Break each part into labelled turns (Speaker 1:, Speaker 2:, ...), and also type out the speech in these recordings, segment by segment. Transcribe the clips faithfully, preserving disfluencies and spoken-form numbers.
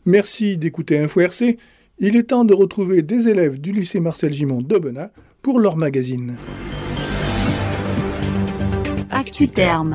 Speaker 1: Merci d'écouter Info R C. Il est temps de retrouver des élèves du lycée Marcel Gimond d'Aubenas pour leur magazine.
Speaker 2: ActuTerm.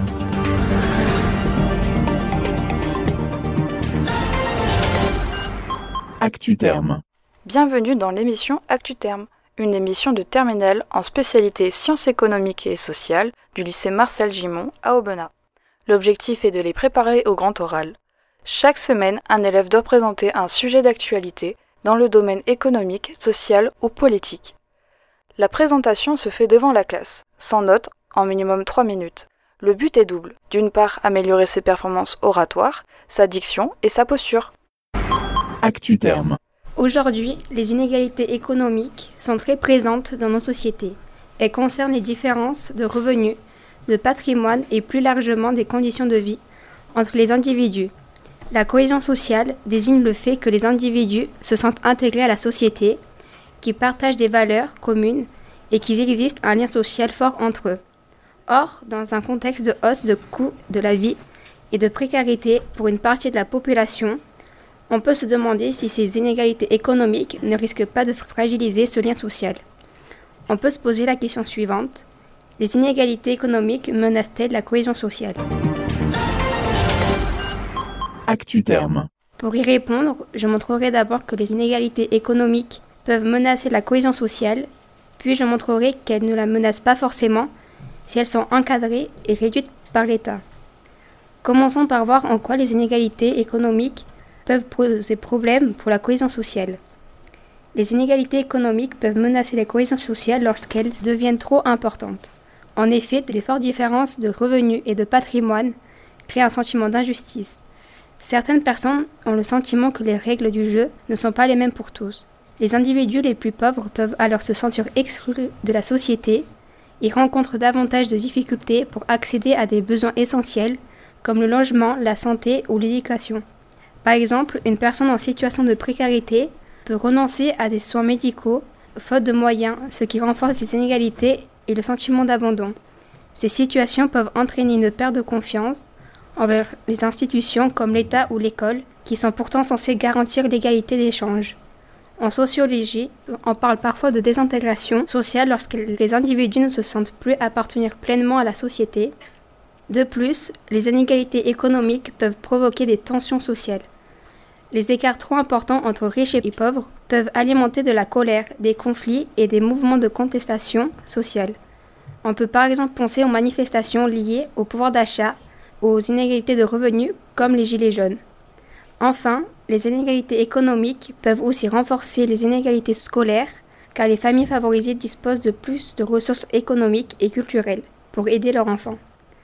Speaker 3: ActuTerm.
Speaker 4: Bienvenue dans l'émission ActuTerm, une émission de terminale en spécialité sciences économiques et sociales du lycée Marcel Gimond à Aubenas. L'objectif est de les préparer au grand oral. Chaque semaine, un élève doit présenter un sujet d'actualité dans le domaine économique, social ou politique. La présentation se fait devant la classe, sans notes, en minimum trois minutes. Le but est double. D'une part, améliorer ses performances oratoires, sa diction et sa posture.
Speaker 3: ActuTerm.
Speaker 5: Aujourd'hui, les inégalités économiques sont très présentes dans nos sociétés. Elles concernent les différences de revenus, de patrimoine et plus largement des conditions de vie entre les individus. La cohésion sociale désigne le fait que les individus se sentent intégrés à la société, qu'ils partagent des valeurs communes et qu'il existe un lien social fort entre eux. Or, dans un contexte de hausse de coûts de la vie et de précarité pour une partie de la population, on peut se demander si ces inégalités économiques ne risquent pas de fragiliser ce lien social. On peut se poser la question suivante: les inégalités économiques menacent-elles la cohésion sociale ?
Speaker 3: ActuTerm.
Speaker 5: Pour y répondre, je montrerai d'abord que les inégalités économiques peuvent menacer la cohésion sociale, puis je montrerai qu'elles ne la menacent pas forcément si elles sont encadrées et réduites par l'État. Commençons par voir en quoi les inégalités économiques peuvent poser problème pour la cohésion sociale. Les inégalités économiques peuvent menacer la cohésion sociale lorsqu'elles deviennent trop importantes. En effet, les fortes différences de revenus et de patrimoine créent un sentiment d'injustice. Certaines personnes ont le sentiment que les règles du jeu ne sont pas les mêmes pour tous. Les individus les plus pauvres peuvent alors se sentir exclus de la société et rencontrent davantage de difficultés pour accéder à des besoins essentiels comme le logement, la santé ou l'éducation. Par exemple, une personne en situation de précarité peut renoncer à des soins médicaux faute de moyens, ce qui renforce les inégalités et le sentiment d'abandon. Ces situations peuvent entraîner une perte de confiance envers les institutions comme l'État ou l'école, qui sont pourtant censées garantir l'égalité d'échange. En sociologie, on parle parfois de désintégration sociale lorsque les individus ne se sentent plus appartenir pleinement à la société. De plus, les inégalités économiques peuvent provoquer des tensions sociales. Les écarts trop importants entre riches et pauvres peuvent alimenter de la colère, des conflits et des mouvements de contestation sociale. On peut par exemple penser aux manifestations liées au pouvoir d'achat, aux inégalités de revenus comme les gilets jaunes. Enfin, les inégalités économiques peuvent aussi renforcer les inégalités scolaires car les familles favorisées disposent de plus de ressources économiques et culturelles pour aider leurs enfants.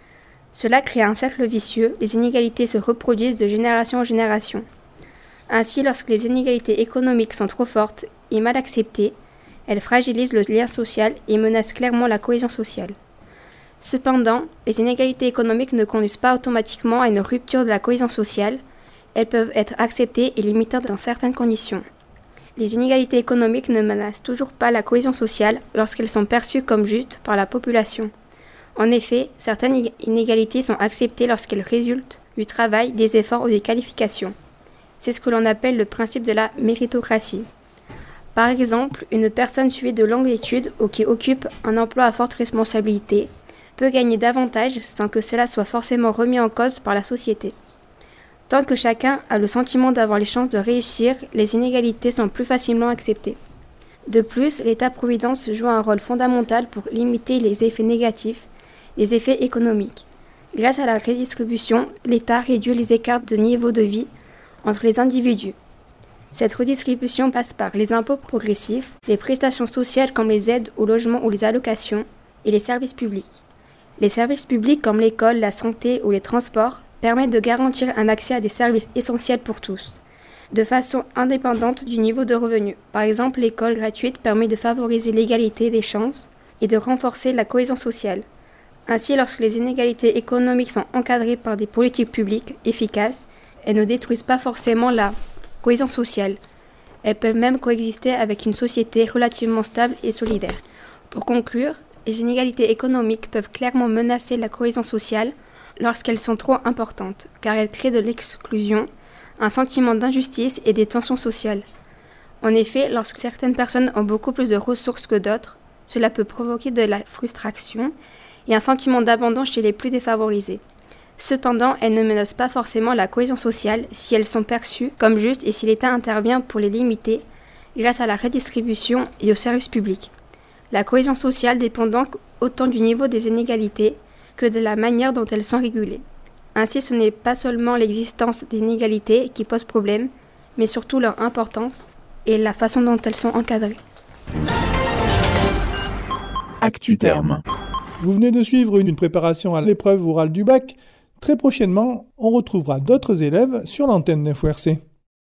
Speaker 5: Cela crée un cercle vicieux, les inégalités se reproduisent de génération en génération. Ainsi, lorsque les inégalités économiques sont trop fortes et mal acceptées, elles fragilisent le lien social et menacent clairement la cohésion sociale. Cependant, les inégalités économiques ne conduisent pas automatiquement à une rupture de la cohésion sociale, elles peuvent être acceptées et limitées dans certaines conditions. Les inégalités économiques ne menacent toujours pas la cohésion sociale lorsqu'elles sont perçues comme justes par la population. En effet, certaines inégalités sont acceptées lorsqu'elles résultent du travail, des efforts ou des qualifications. C'est ce que l'on appelle le principe de la méritocratie. Par exemple, une personne suivie de longues études ou qui occupe un emploi à forte responsabilité peut gagner davantage sans que cela soit forcément remis en cause par la société. Tant que chacun a le sentiment d'avoir les chances de réussir, les inégalités sont plus facilement acceptées. De plus, l'État-providence joue un rôle fondamental pour limiter les effets négatifs, les effets économiques. Grâce à la redistribution, l'État réduit les écarts de niveau de vie entre les individus. Cette redistribution passe par les impôts progressifs, les prestations sociales comme les aides au logement ou les allocations, et les services publics. Les services publics comme l'école, la santé ou les transports permettent de garantir un accès à des services essentiels pour tous, de façon indépendante du niveau de revenu. Par exemple, l'école gratuite permet de favoriser l'égalité des chances et de renforcer la cohésion sociale. Ainsi, lorsque les inégalités économiques sont encadrées par des politiques publiques efficaces, elles ne détruisent pas forcément la cohésion sociale. Elles peuvent même coexister avec une société relativement stable et solidaire. Pour conclure, les inégalités économiques peuvent clairement menacer la cohésion sociale lorsqu'elles sont trop importantes, car elles créent de l'exclusion, un sentiment d'injustice et des tensions sociales. En effet, lorsque certaines personnes ont beaucoup plus de ressources que d'autres, cela peut provoquer de la frustration et un sentiment d'abandon chez les plus défavorisés. Cependant, elles ne menacent pas forcément la cohésion sociale si elles sont perçues comme justes et si l'État intervient pour les limiter grâce à la redistribution et aux services publics. La cohésion sociale dépend donc autant du niveau des inégalités que de la manière dont elles sont régulées. Ainsi, ce n'est pas seulement l'existence des inégalités qui pose problème, mais surtout leur importance et la façon dont elles sont encadrées.
Speaker 3: ActuTerme.
Speaker 1: Vous venez de suivre une préparation à l'épreuve orale du bac. Très prochainement, on retrouvera d'autres élèves sur l'antenne d'Info R C.